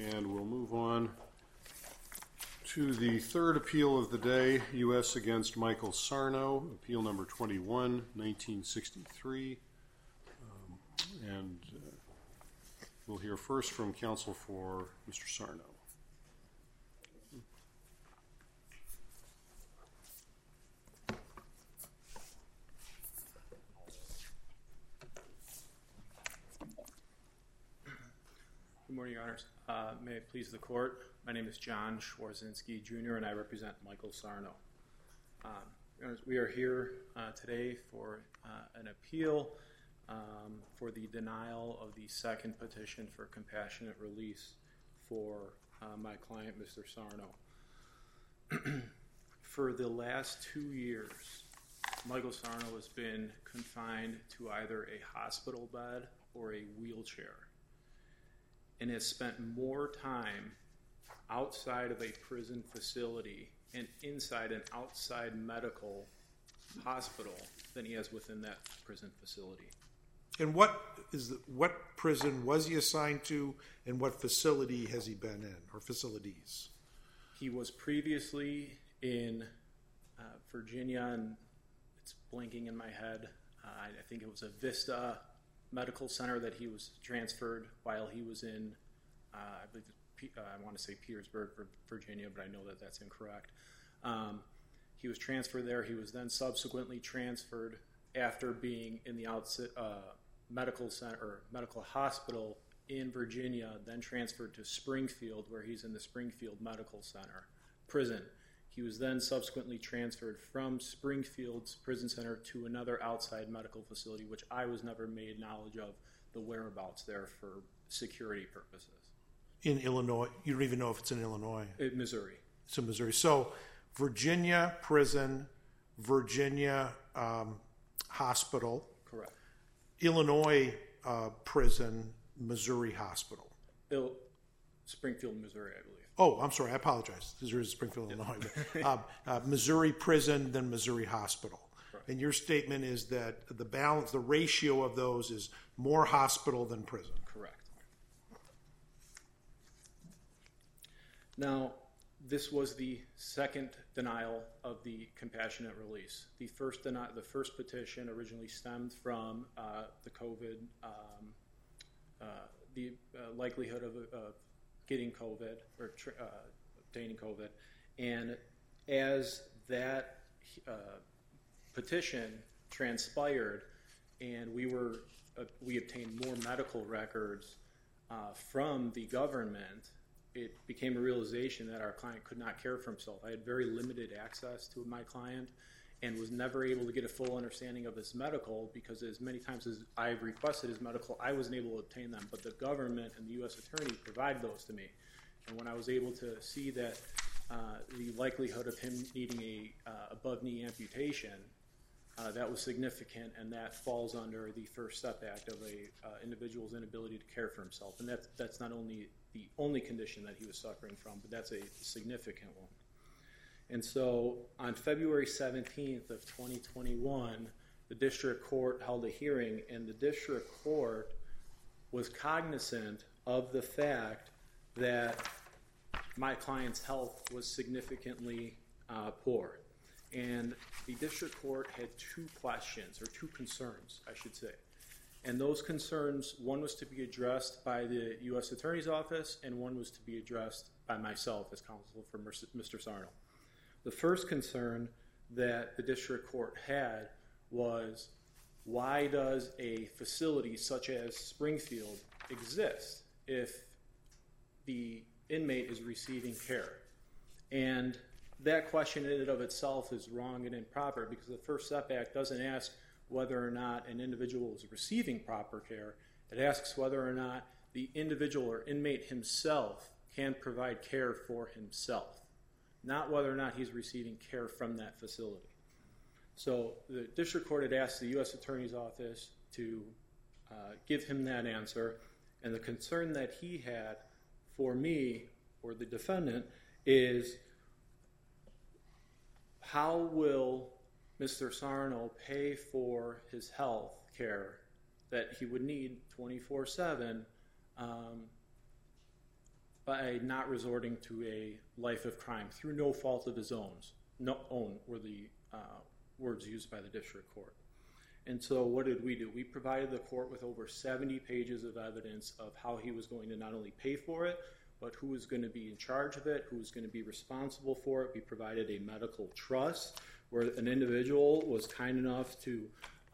And we'll move on to the third appeal of the day, U.S. against Michael Sarno, appeal number 21, 1963. We'll hear first from counsel for Mr. Sarno. Good morning, Your Honors. May it please the court, my name is John Schwarzinski, Jr., and I represent Michael Sarno. We are here today for an appeal for the denial of the second petition for compassionate release for my client, Mr. Sarno. For the last 2 years, Michael Sarno has been confined to either a hospital bed or a wheelchair, and has spent more time outside of a prison facility and inside an outside medical hospital than he has within that prison facility. And what prison was he assigned to, and what facility has he been in, or facilities? He was previously in Virginia, and it's blinking in my head. I think it was a Vista Medical Center that he was transferred while he was in, I believe, I want to say Petersburg, Virginia, but I know that that's incorrect. He was transferred there. He was then subsequently transferred after being in the medical center or medical hospital in Virginia, then transferred to Springfield, where he's in the Springfield Medical Center prison. He was then subsequently transferred from Springfield's prison center to another outside medical facility, which I was never made knowledge of the whereabouts there for security purposes. In Illinois? You don't even know if it's in Illinois? Missouri. It's in Missouri. So Virginia prison, Virginia hospital. Correct. Illinois prison, Missouri hospital. Springfield, Missouri, I believe. Oh, I'm sorry. I apologize. This is Springfield, Illinois. Missouri prison, then Missouri hospital. Correct. And your statement is that the ratio of those is more hospital than prison. Correct. Now, this was the second denial of the compassionate release. The first petition originally stemmed from the COVID, the likelihood of getting COVID or obtaining COVID, and as that petition transpired, and we obtained more medical records from the government, it became a realization that our client could not care for himself. I had very limited access to my client and was never able to get a full understanding of his medical, because as many times as I've requested his medical, I wasn't able to obtain them, but the government and the U.S. Attorney provided those to me. And when I was able to see that the likelihood of him needing a above-knee amputation, that was significant, and that falls under the First Step Act of a individual's inability to care for himself. And that's not only the only condition that he was suffering from, but that's a significant one. And so on February 17th of 2021, the district court held a hearing, and the district court was cognizant of the fact that my client's health was significantly poor. And the district court had two questions, or two concerns, I should say. And those concerns, one was to be addressed by the U.S. Attorney's Office, and one was to be addressed by myself as counsel for Mr. Sarno. The first concern that the district court had was, why does a facility such as Springfield exist if the inmate is receiving care? And that question in and of itself is wrong and improper, because the First Step Act doesn't ask whether or not an individual is receiving proper care. It asks whether or not the individual or inmate himself can provide care for himself, not whether or not he's receiving care from that facility. So the district court had asked the U.S. Attorney's Office to give him that answer, and the concern that he had for me, or the defendant, is how will Mr. Sarno pay for his health care that he would need 24/7 by not resorting to a life of crime through no fault of his own. Were the words used by the district court. And so what did we do? We provided the court with over 70 pages of evidence of how he was going to not only pay for it, but who was going to be in charge of it, who was going to be responsible for it. We provided a medical trust where an individual was kind enough to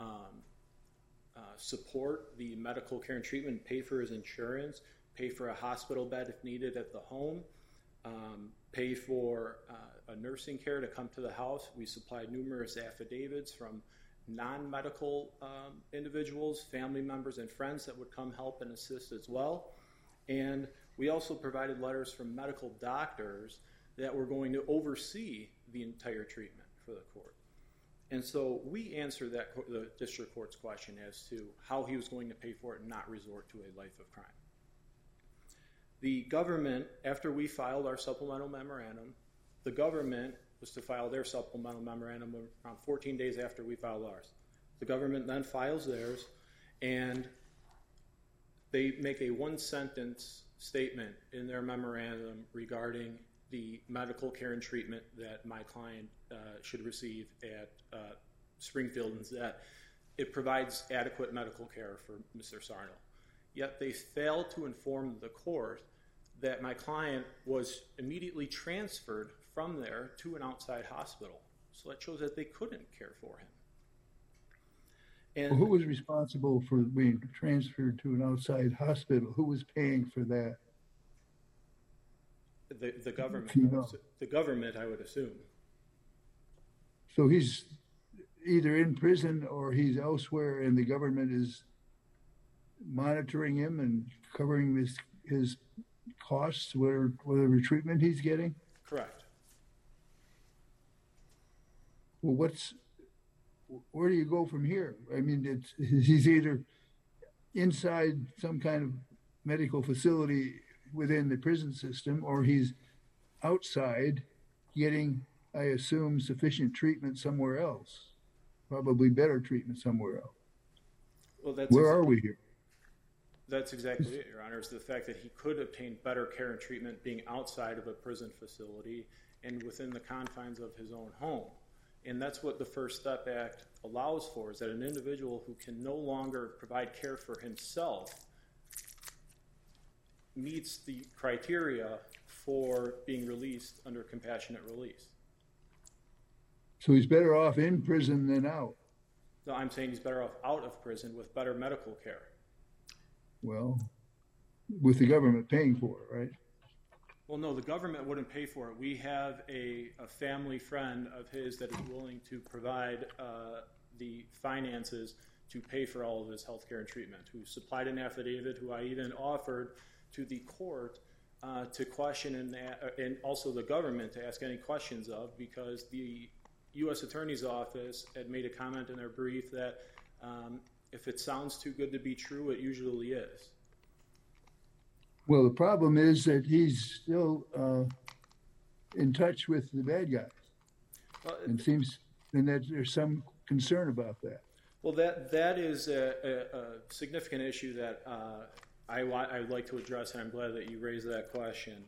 support the medical care and treatment, pay for his insurance, pay for a hospital bed if needed at the home, pay for a nursing care to come to the house. We supplied numerous affidavits from non-medical individuals, family members, and friends that would come help and assist as well. And we also provided letters from medical doctors that were going to oversee the entire treatment for the court. And so we answered the district court's question as to how he was going to pay for it and not resort to a life of crime. The government, after we filed our supplemental memorandum, the government was to file their supplemental memorandum around 14 days after we filed ours. The government then files theirs, and they make a one-sentence statement in their memorandum regarding the medical care and treatment that my client should receive at Springfield, and that it provides adequate medical care for Mr. Sarno. Yet they fail to inform the court that my client was immediately transferred from there to an outside hospital. So that shows that they couldn't care for him. And who was responsible for being transferred to an outside hospital? Who was paying for that? The government. The government, I would assume. So he's either in prison or he's elsewhere, and the government is monitoring him and covering his costs, whatever treatment he's getting? Correct. Well, where do you go from here? I mean, he's either inside some kind of medical facility within the prison system, or he's outside getting, I assume, sufficient treatment somewhere else, probably better treatment somewhere else. Well, where are we here? That's exactly it, Your Honor, is the fact that he could obtain better care and treatment being outside of a prison facility and within the confines of his own home. And that's what the First Step Act allows for, is that an individual who can no longer provide care for himself meets the criteria for being released under compassionate release. So he's better off in prison than out? No, I'm saying he's better off out of prison with better medical care. Well, with the government paying for it, right? Well, no, the government wouldn't pay for it. We have a family friend of his that is willing to provide the finances to pay for all of his health care and treatment, who supplied an affidavit, who I even offered to the court to question and also the government to ask any questions of, because the U.S. Attorney's Office had made a comment in their brief that if it sounds too good to be true, it usually is. Well, the problem is that he's still in touch with the bad guys. Well, and that there's some concern about that. Well, that is a significant issue that I'd like to address, and I'm glad that you raised that question.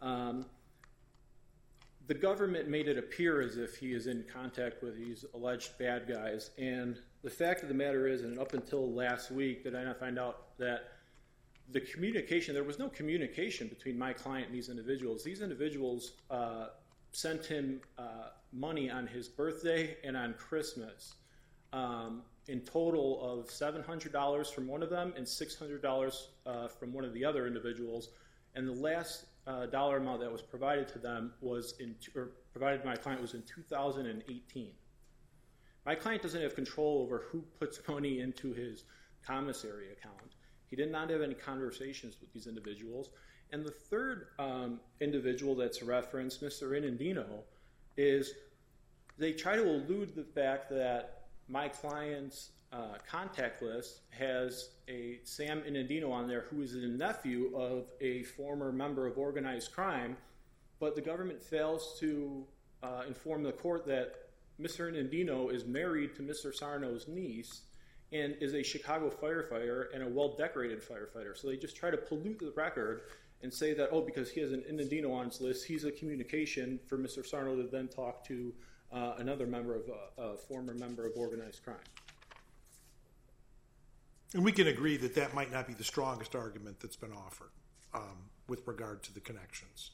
The government made it appear as if he is in contact with these alleged bad guys, and the fact of the matter is, and up until last week, did I not find out that there was no communication between my client and these individuals. These individuals sent him money on his birthday and on Christmas, in total of $700 from one of them and $600 from one of the other individuals. And the last dollar amount that was provided to them provided to my client was in 2018. My client doesn't have control over who puts money into his commissary account. He did not have any conversations with these individuals. And the third individual that's referenced, Mr. Inandino, is they try to elude the fact that my client's contact list has a Sam Inandino on there, who is the nephew of a former member of organized crime, but the government fails to inform the court that Mr. Inandino is married to Mr. Sarno's niece, and is a Chicago firefighter and a well-decorated firefighter. So they just try to pollute the record and say that, oh, because he has an Inandino on his list, he's a communication for Mr. Sarno to then talk to another member of a former member of organized crime. And we can agree that that might not be the strongest argument that's been offered with regard to the connections.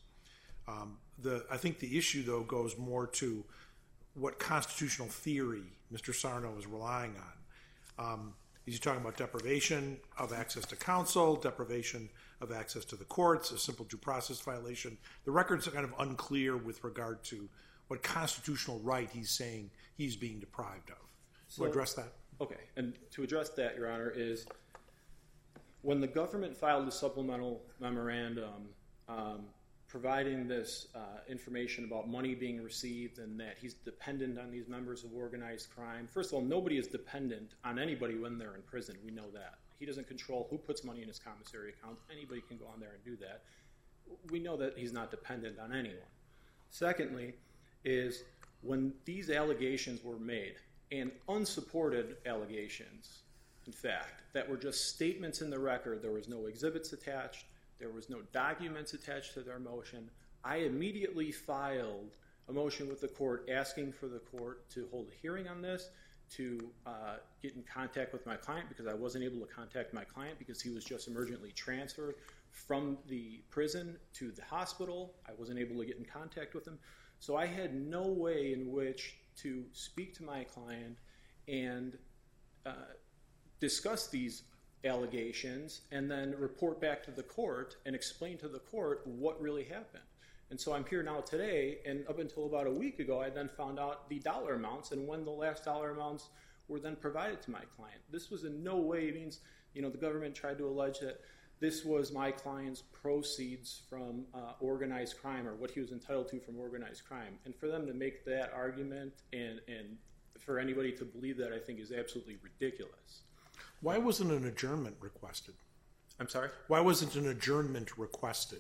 I think the issue, though, goes more to what constitutional theory Mr. Sarno is relying on. Is he talking about deprivation of access to counsel, deprivation of access to the courts, a simple due process violation? The record's kind of unclear with regard to what constitutional right he's saying he's being deprived of. So address that. Okay, and to address that, Your Honor, is when the government filed the supplemental memorandum providing this information about money being received and that he's dependent on these members of organized crime. First of all, nobody is dependent on anybody when they're in prison. We know that. He doesn't control who puts money in his commissary account. Anybody can go on there and do that. We know that he's not dependent on anyone. Secondly, is when these allegations were made, and unsupported allegations, in fact, that were just statements in the record, there was no exhibits attached, there was no documents attached to their motion, I immediately filed a motion with the court asking for the court to hold a hearing on this, to get in contact with my client, because I wasn't able to contact my client because he was just emergently transferred from the prison to the hospital. I wasn't able to get in contact with him. So I had no way in which to speak to my client and discuss these allegations and then report back to the court and explain to the court what really happened. And so I'm here now today, and up until about a week ago, I then found out the dollar amounts and when the last dollar amounts were then provided to my client. This was in no way means, the government tried to allege that this was my client's proceeds from organized crime or what he was entitled to from organized crime. And for them to make that argument and for anybody to believe that, I think is absolutely ridiculous. Why wasn't an adjournment requested? I'm sorry? Why wasn't an adjournment requested?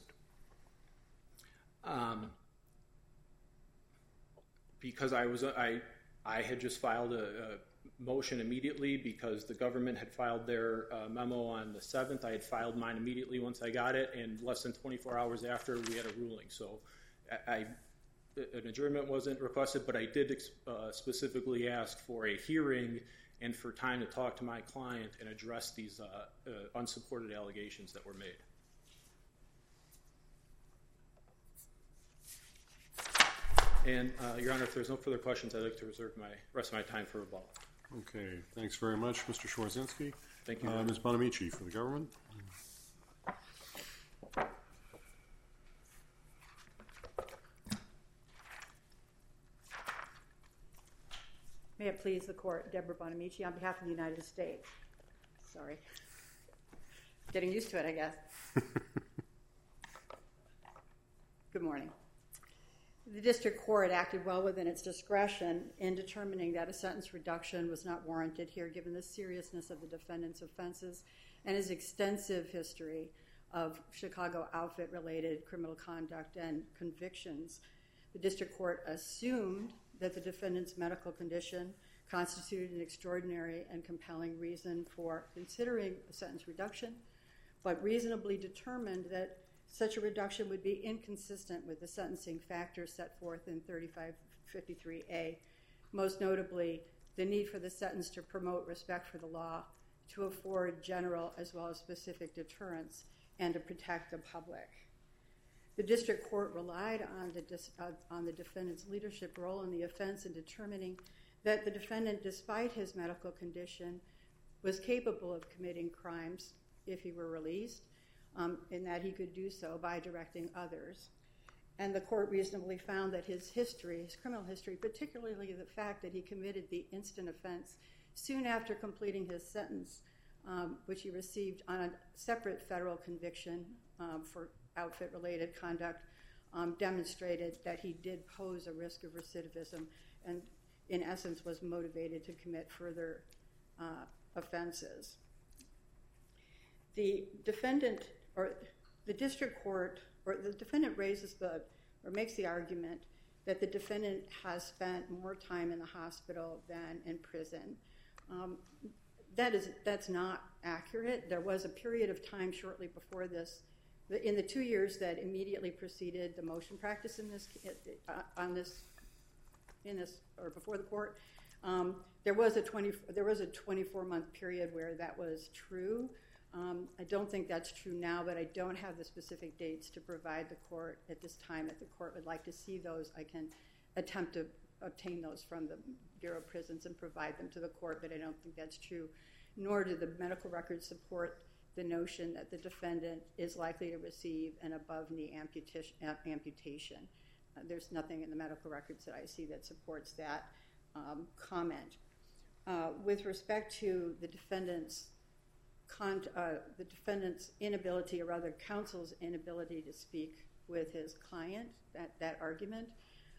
Because I had just filed a motion immediately because the government had filed their memo on the 7th. I had filed mine immediately once I got it, and less than 24 hours after, we had a ruling. So an adjournment wasn't requested, but I did specifically ask for a hearing and for time to talk to my client and address these unsupported allegations that were made. And, Your Honor, if there's no further questions, I'd like to reserve my rest of my time for rebuttal. Okay, thanks very much, Mr. Schwarzinski. Thank you. Ms. Bonamici for the government. May it please the court, Deborah Bonamici on behalf of the United States. Sorry. Getting used to it, I guess. Good morning. The district court acted well within its discretion in determining that a sentence reduction was not warranted here given the seriousness of the defendant's offenses and his extensive history of Chicago outfit-related criminal conduct and convictions. The district court assumed that the defendant's medical condition constituted an extraordinary and compelling reason for considering a sentence reduction, but reasonably determined that such a reduction would be inconsistent with the sentencing factors set forth in 3553A, most notably the need for the sentence to promote respect for the law, to afford general as well as specific deterrence, and to protect the public. The district court relied on the defendant's leadership role in the offense in determining that the defendant, despite his medical condition, was capable of committing crimes if he were released, and that he could do so by directing others. And the court reasonably found that his history, his criminal history, particularly the fact that he committed the instant offense soon after completing his sentence, which he received on a separate federal conviction for outfit-related conduct, demonstrated that he did pose a risk of recidivism and, in essence, was motivated to commit further offenses. The defendant makes the argument that the defendant has spent more time in the hospital than in prison. That's not accurate. There was a period of time shortly before this, in the 2 years that immediately preceded the motion practice or before the court. There was a 24-month period where that was true. I don't think that's true now, but I don't have the specific dates to provide the court at this time. If the court would like to see those, I can attempt to obtain those from the Bureau of Prisons and provide them to the court, but I don't think that's true, nor do the medical records support the notion that the defendant is likely to receive an above-knee amputation. There's nothing in the medical records that I see that supports that comment. With respect to the defendant's inability, or rather counsel's inability to speak with his client, that argument,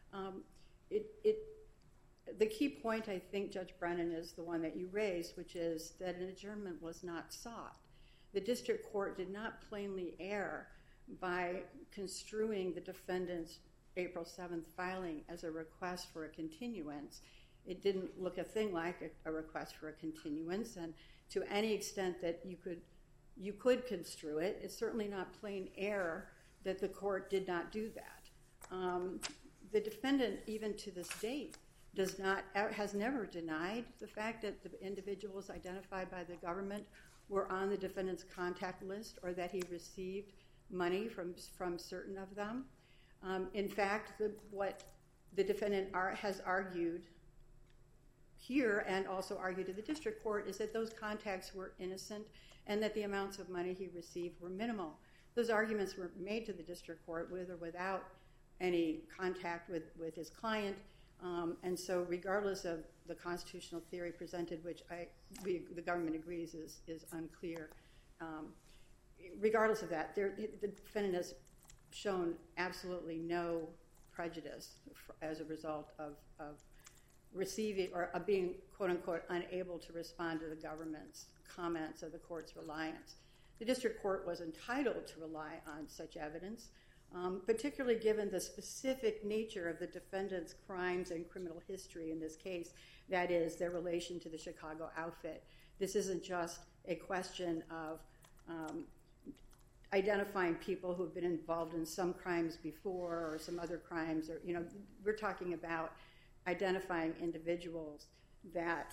the key point, I think, Judge Brennan, is the one that you raised, which is that an adjournment was not sought. The district court did not plainly err by construing the defendant's April 7th filing as a request for a continuance. It didn't look a thing like a request for a continuance, and to any extent that you could construe it, it's certainly not plain error that the court did not do that. The defendant, even to this date, has never denied the fact that the individuals identified by the government were on the defendant's contact list, or that he received money from certain of them. In fact, what the defendant has argued here, and also argued to the district court, is that those contacts were innocent and that the amounts of money he received were minimal. Those arguments were made to the district court with or without any contact with his client, and so regardless of the constitutional theory presented, which the government agrees is unclear, regardless of that, the defendant has shown absolutely no prejudice as a result of receiving or of being, quote-unquote, unable to respond to the government's comments or the court's reliance. The district court was entitled to rely on such evidence, particularly given the specific nature of the defendant's crimes and criminal history in this case, that is, their relation to the Chicago outfit. This isn't just a question of identifying people who have been involved in some crimes before or some other crimes, or we're talking about identifying individuals that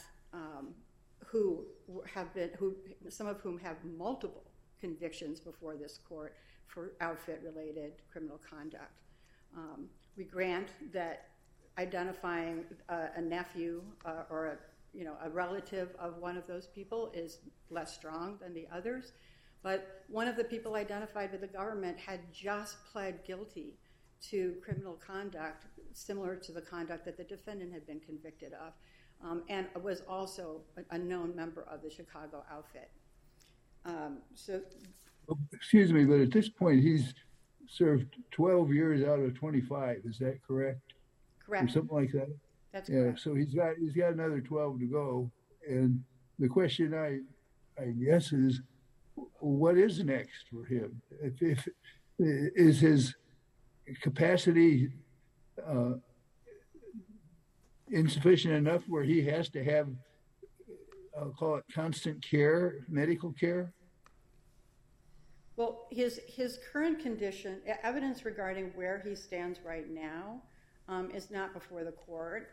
some of whom have multiple convictions before this court for outfit-related criminal conduct. We grant that identifying a nephew or a relative of one of those people is less strong than the others, but one of the people identified by the government had just pled guilty to criminal conduct similar to the conduct that the defendant had been convicted of, and was also a known member of the Chicago outfit. Excuse me, but at this point he's served 12 years out of 25. Is that correct? Correct. Or something like that. That's correct. So he's got another 12 to go, and the question I guess is, what is next for him? Is his capacity insufficient enough where he has to have, I'll call it, constant care, medical care? Well, his current condition, evidence regarding where he stands right now, is not before the court.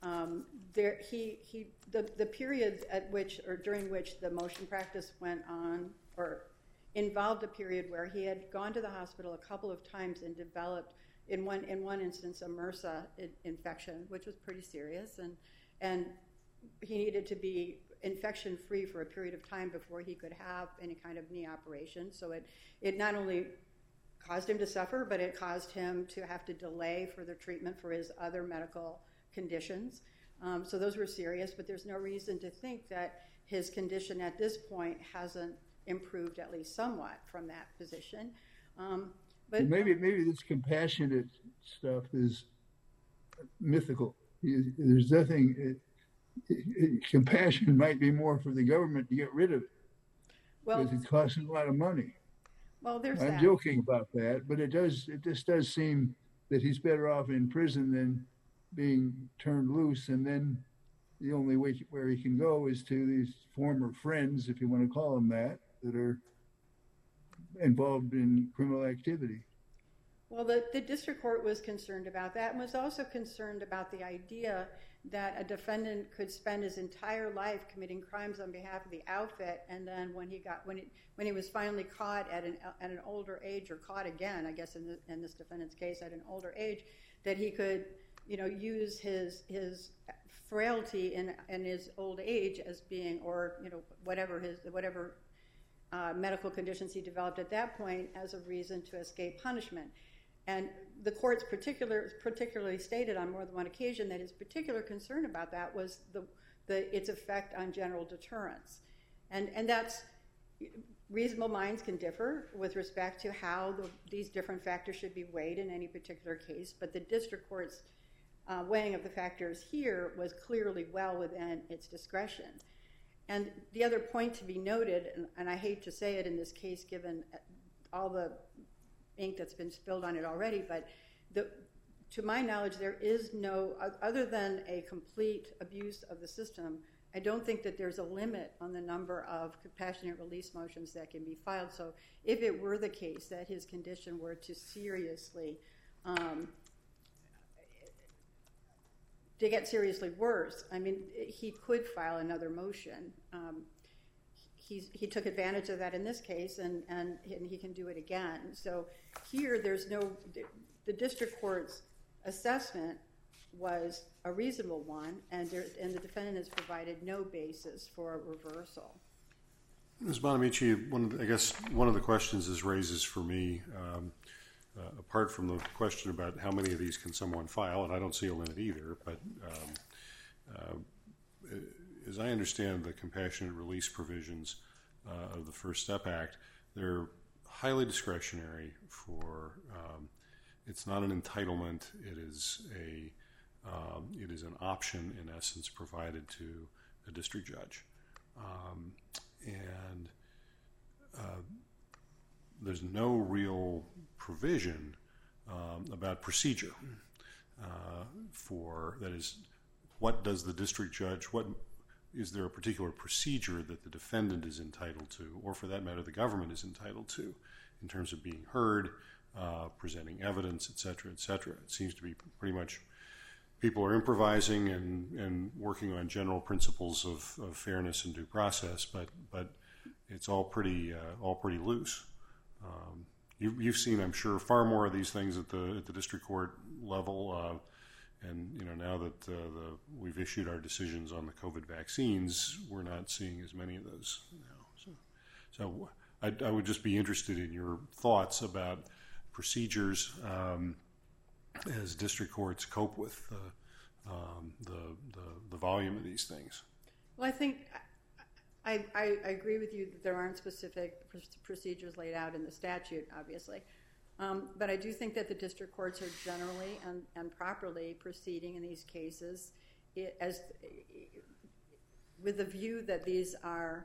The period at which or during which the motion practice went on, or involved a period where he had gone to the hospital a couple of times and developed, in one instance, a MRSA infection, which was pretty serious, and he needed to be infection-free for a period of time before he could have any kind of knee operation. So it not only caused him to suffer, but it caused him to have to delay further treatment for his other medical conditions. So those were serious, but there's no reason to think that his condition at this point hasn't improved at least somewhat from that position. But maybe this compassionate stuff is mythical. There's nothing. Compassion might be more for the government to get rid of it, because it costs a lot of money. Well, I'm joking about that, but it just does seem that he's better off in prison than being turned loose and then the only way where he can go is to these former friends, if you want to call them that are involved in criminal activity. Well, the district court was concerned about that and was also concerned about the idea that a defendant could spend his entire life committing crimes on behalf of the outfit, and then when he was finally caught at an older age, or caught again, I guess in this defendant's case at an older age, that he could use his frailty in his old age as being, or whatever medical conditions he developed at that point, as a reason to escape punishment. And the court's particularly stated on more than one occasion that his particular concern about that was its effect on general deterrence. And that's, reasonable minds can differ with respect to how these different factors should be weighed in any particular case, but the district court's weighing of the factors here was clearly well within its discretion. And the other point to be noted, and I hate to say it in this case given all the ink that's been spilled on it already, but to my knowledge, there is no, other than a complete abuse of the system, I don't think that there's a limit on the number of compassionate release motions that can be filed. So if it were the case that his condition were to seriously, to get seriously worse, I mean, he could file another motion. He took advantage of that in this case, and he can do it again. So here, the district court's assessment was a reasonable one, and the defendant has provided no basis for a reversal. Ms. Bonamici, I guess one of the questions this raises for me, apart from the question about how many of these can someone file, and I don't see a limit either, but as I understand the compassionate release provisions of the First Step Act, they're highly discretionary for, it's not an entitlement, it is an option in essence provided to a district judge. And there's no real provision about procedure that is, what does the district judge, is there a particular procedure that the defendant is entitled to, or for that matter the government is entitled to, in terms of being heard, presenting evidence, et cetera, et cetera. It seems to be pretty much people are improvising and working on general principles of fairness and due process, but it's all pretty loose. You've seen, I'm sure, far more of these things at the district court level, and now that we've issued our decisions on the COVID vaccines, we're not seeing as many of those now. So I would just be interested in your thoughts about procedures as district courts cope with the volume of these things. Well, I think I agree with you that there aren't specific procedures laid out in the statute, obviously. But I do think that the district courts are generally and properly proceeding in these cases with the view that these are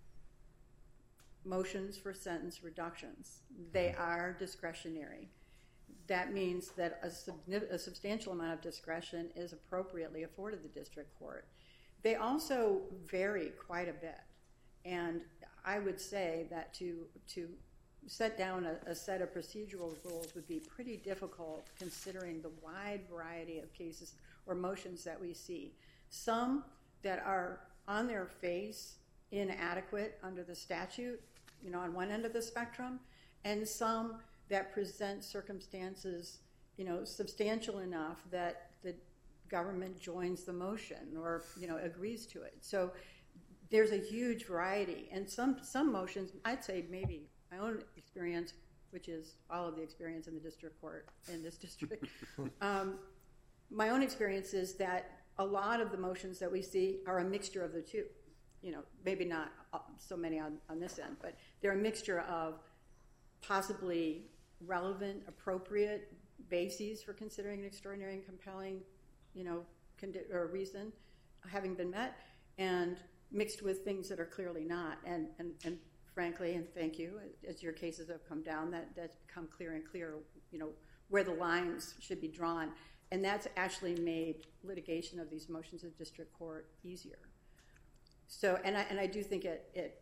motions for sentence reductions. They are discretionary. That means that a substantial amount of discretion is appropriately afforded the district court. They also vary quite a bit. And I would say that to set down a set of procedural rules would be pretty difficult considering the wide variety of cases or motions that we see. Some that are on their face inadequate under the statute, on one end of the spectrum, and some that present circumstances, substantial enough that the government joins the motion or, agrees to it. So there's a huge variety. And some motions, I'd say maybe my own experience, which is all of the experience in the district court in this district, my own experience is that a lot of the motions that we see are a mixture of the two. Maybe not so many on this end, but they're a mixture of possibly relevant, appropriate bases for considering an extraordinary and compelling, or reason having been met, and mixed with things that are clearly not. And frankly, and thank you, as your cases have come down, that's become clearer and clearer, where the lines should be drawn. And that's actually made litigation of these motions of district court easier. So, and I do think it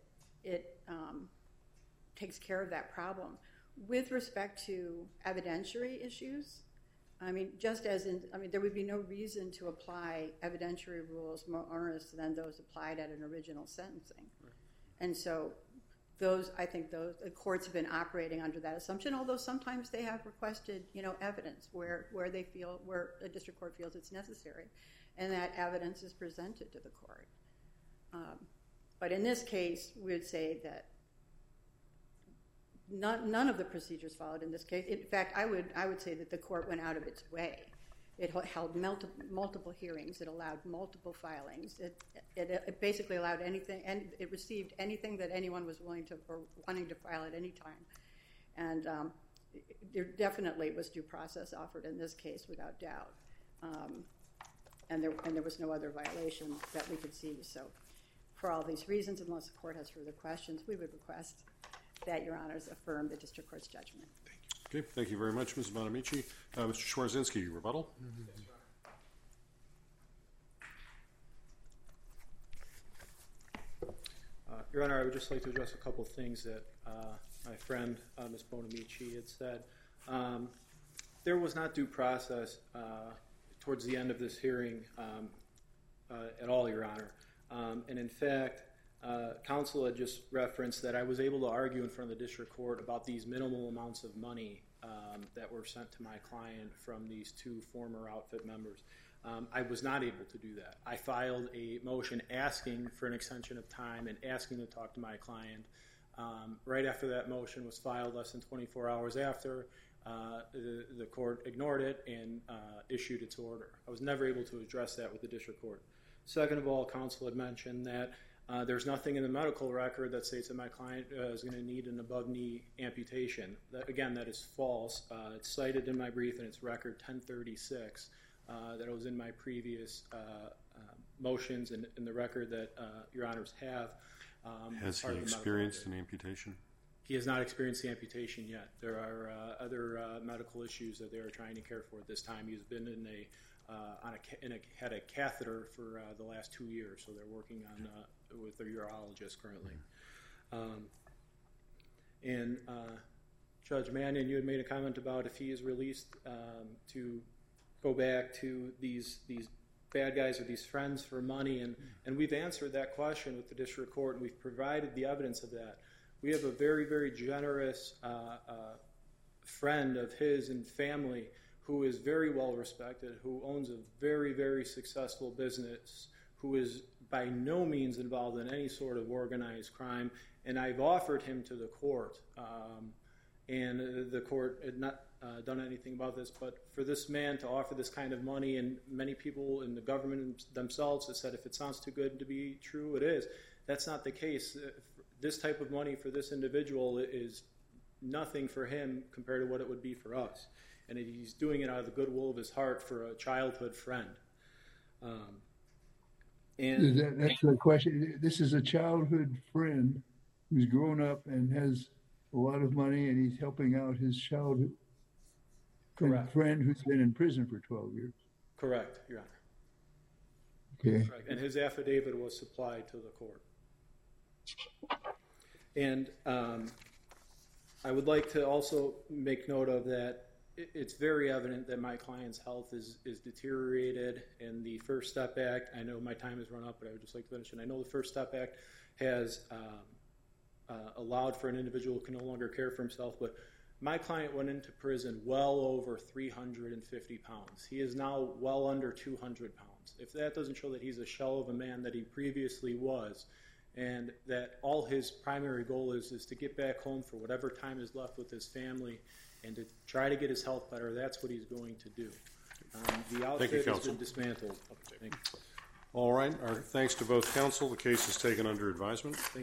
takes care of that problem. With respect to evidentiary issues, I mean, there would be no reason to apply evidentiary rules more onerous than those applied at an original sentencing. Right. And so I think the courts have been operating under that assumption, although sometimes they have requested, evidence where a district court feels it's necessary, and that evidence is presented to the court. But in this case, we would say that none of the procedures followed in this case. In fact, I would say that the court went out of its way. It held multiple hearings. It allowed multiple filings. It basically allowed anything, and it received anything that anyone was willing to or wanting to file at any time. And there definitely was due process offered in this case, without doubt. And there was no other violation that we could see. So, for all these reasons, unless the court has further questions, we would request that Your Honors affirm the district court's judgment. Okay, thank you very much, Ms. Bonamici. Mr. Schwarzinski, rebuttal? Your Honor, I would just like to address a couple of things that my friend, Ms. Bonamici, had said. There was not due process towards the end of this hearing at all, Your Honor. And in fact, counsel had just referenced that I was able to argue in front of the district court about these minimal amounts of money that were sent to my client from these two former outfit members. I was not able to do that. I filed a motion asking for an extension of time and asking to talk to my client. Right after that motion was filed, less than 24 hours after, the court ignored it and issued its order. I was never able to address that with the district court. Second of all, counsel had mentioned that there's nothing in the medical record that states that my client is going to need an above-knee amputation. Again, that is false. It's cited in my brief, and it's record 1036 that was in my previous motions and in the record that Your Honors have. Has he experienced an amputation? He has not experienced the amputation yet. There are other medical issues that they are trying to care for at this time. He's been had a catheter for the last 2 years, so they're working on with their urologist currently. And Judge Mannion, you had made a comment about if he is released to go back to these bad guys or these friends for money, and we've answered that question with the district court, and we've provided the evidence of that. We have a very, very generous friend of his and family who is very well respected, who owns a very, very successful business, who is by no means involved in any sort of organized crime, and I've offered him to the court, and the court had not done anything about this, but for this man to offer this kind of money, and many people in the government themselves have said if it sounds too good to be true, it is. That's not the case. This type of money for this individual is nothing for him compared to what it would be for us. And he's doing it out of the goodwill of his heart for a childhood friend. That's the question. This is a childhood friend who's grown up and has a lot of money, and he's helping out his childhood friend who's been in prison for 12 years. Correct, Your Honor. Okay. Correct. And his affidavit was supplied to the court. And I would like to also make note of that it's very evident that my client's health is deteriorated, and the First Step Act, I know my time has run up, but I would just like to finish, and I know the First Step Act has allowed for an individual who can no longer care for himself, but my client went into prison well over 350 pounds. He is now well under 200 pounds. If that doesn't show that he's a shell of a man that he previously was, and that all his primary goal is to get back home for whatever time is left with his family and to try to get his health better, that's what he's going to do. The outfit has been dismantled. Thank you. All right. Our thanks to both counsel. The case is taken under advisement.